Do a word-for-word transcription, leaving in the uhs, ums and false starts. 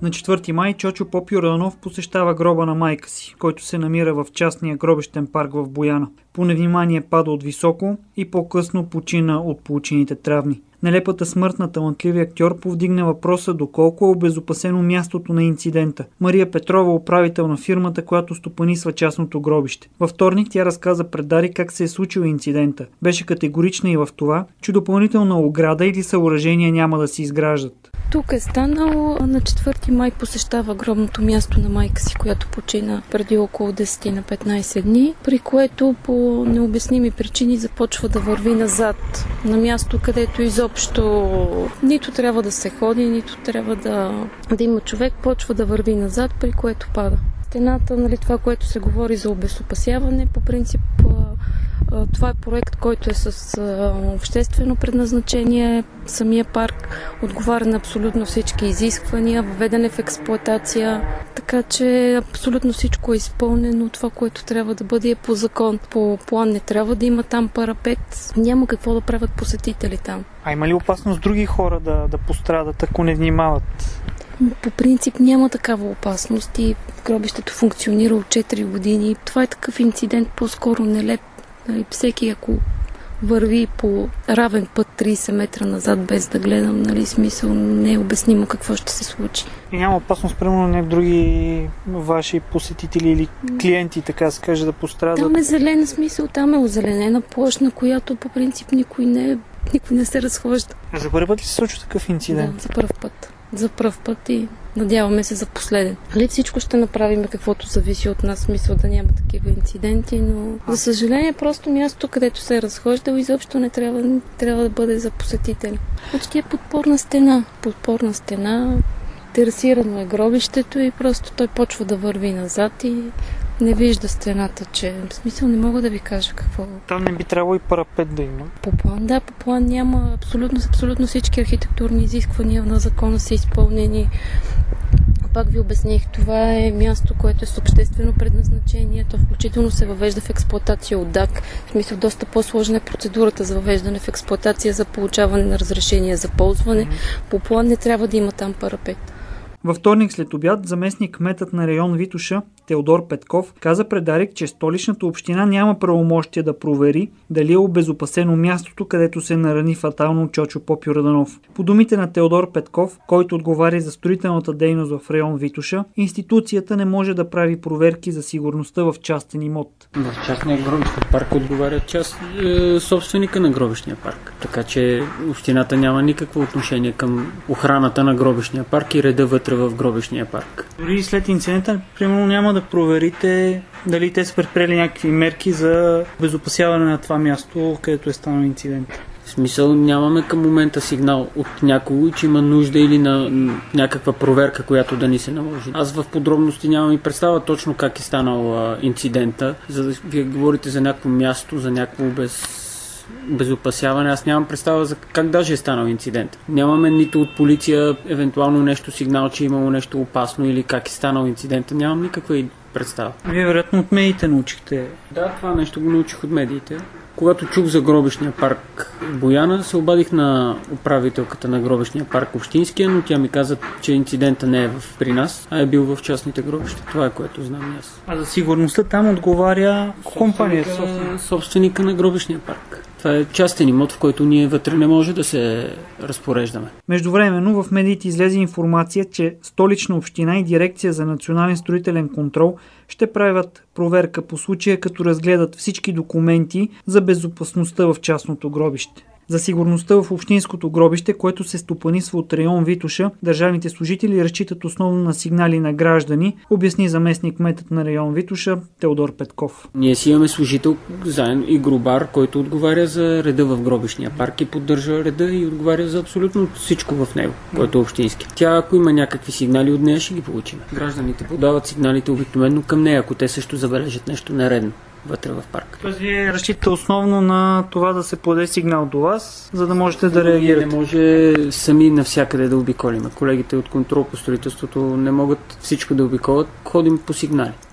На четвърти май Чочо Попюрданов посещава гроба на майка си, който се намира в частния гробищен парк в Бояна. По невнимание пада от високо и по-късно почина от получените травми. Нелепата смърт на талантливия актьор повдигне въпроса доколко е обезопасено мястото на инцидента. Мария Петрова, управител на фирмата, която стопанисва частното гробище. Във вторник тя разказа пред Дарик как се е случил инцидента. Беше категорична и в това, че допълнителна ограда или съоръжения няма да се изграждат. Тук е станало на четвърти май посещава гробното място на майка си, която почина преди около десет на петнайсет дни, при което по необясними причини започва да върви назад на място, където изобщо нито трябва да се ходи, нито трябва да, да има човек, почва да върви назад, при което пада. Стената, нали, това, което се говори за обезопасяване, по принцип това е проект, който е с обществено предназначение. Самия парк отговаря на абсолютно всички изисквания, въведен е в експлоатация, така че абсолютно всичко е изпълнено. Това, което трябва да бъде е по закон. По план не трябва да има там парапет. Няма какво да правят посетители там. А има ли опасност други хора да, да пострадат, ако не внимават? По принцип няма такава опасност и гробището функционира от четири години. Това е такъв инцидент по-скоро нелеп. Всеки, ако върви по равен път трийсет метра назад, без да гледам, нали, смисъл, не е обяснимо какво ще се случи. И няма опасност, примерно, на други ваши посетители или клиенти, така се каже, да пострадат? Там е зелена смисъл, там е озеленена площ, на която по принцип никой не, никой не се разхожда. За първи път ли се случва такъв инцидент? Да, за първ път. За пръв път и надяваме се за последен. Али всичко ще направим каквото зависи от нас, смисъл да няма такива инциденти, но за съжаление просто място, където се е разхождал, изобщо не трябва, не трябва да бъде за посетители. Почти е подпорна стена. Подпорна стена, терасирано е гробището и просто той почва да върви назад и не вижда стената, че в смисъл не мога да ви кажа какво. Там не би трябвало и парапет да има. По план, да, по план няма. Абсолютно, абсолютно всички архитектурни изисквания на закона са изпълнени. Пак ви обясних, това е място, което е с обществено предназначение. То включително се въвежда в експлоатация от ДАК. В смисъл доста по-сложна е процедурата за въвеждане в експлоатация за получаване на разрешение за ползване. Mm-hmm. По план не трябва да има там парапет. Във вторник след обяд заместник кметът на район Витоша Теодор Петков каза пред Дарик, че столичната община няма правомощие да провери дали е обезопасено мястото, където се нарани фатално Чочо Попюрданов. По думите на Теодор Петков, който отговаря за строителната дейност в район Витоша, институцията не може да прави проверки за сигурността в частен имот. В частния гробищен парк отговаря част е, собственика на гробищния парк. Така че общината няма никакво отношение към охраната на гробищния парк и реда вътре в гробищния парк. Дори след инцидента, примерно, няма да проверите дали те са предприели някакви мерки за безопасяване на това място, където е станал инцидент. В смисъл нямаме към момента сигнал от някого, че има нужда или на някаква проверка, която да ни се наложи. Аз в подробности нямам и представа точно как е станал а, инцидента. За да вие говорите за някакво място, за някакво без... безопасяване, аз нямам представа за как даже е станал инцидент. Нямаме нито от полиция, евентуално нещо сигнал, че е имало нещо опасно или как е станал инцидента. Нямам никаква представа. Вие вероятно от медиите научихте. Да, това нещо го научих от медиите. Когато чух за гробищния парк в Бояна, се обадих на управителката на гробищния парк Общинския, но тя ми каза, че инцидента не е в, при нас, а е бил в частните гробища. Това е което знам аз. А за сигурността там отговаря компания? Собственика, собственика на гробищния парк. Това е частен имот, в който ние вътре не може да се разпореждаме. Междувременно в медиите излезе информация, че Столична община и Дирекция за национален строителен контрол ще правят проверка по случая, като разгледат всички документи за безопасността в частното гробище. За сигурността в общинското гробище, което се стопанисва от район Витоша, държавните служители разчитат основно на сигнали на граждани, обясни заместник кметът на район Витоша Теодор Петков. Ние си имаме служител заедно и грубар, който отговаря за реда в гробищния парк и поддържа реда и отговаря за абсолютно всичко в него, който е общински. Тя, ако има някакви сигнали от нея, ще ги получим. Гражданите подават сигналите обикновено към нея, ако те също забележат нещо нередно вътре в парк. Тоест вие разчитате основно на това да се подаде сигнал до вас, за да можете да реагирате. Не може сами навсякъде да обиколим. Колегите от контрол по строителството не могат всичко да обиколят. Ходим по сигнали.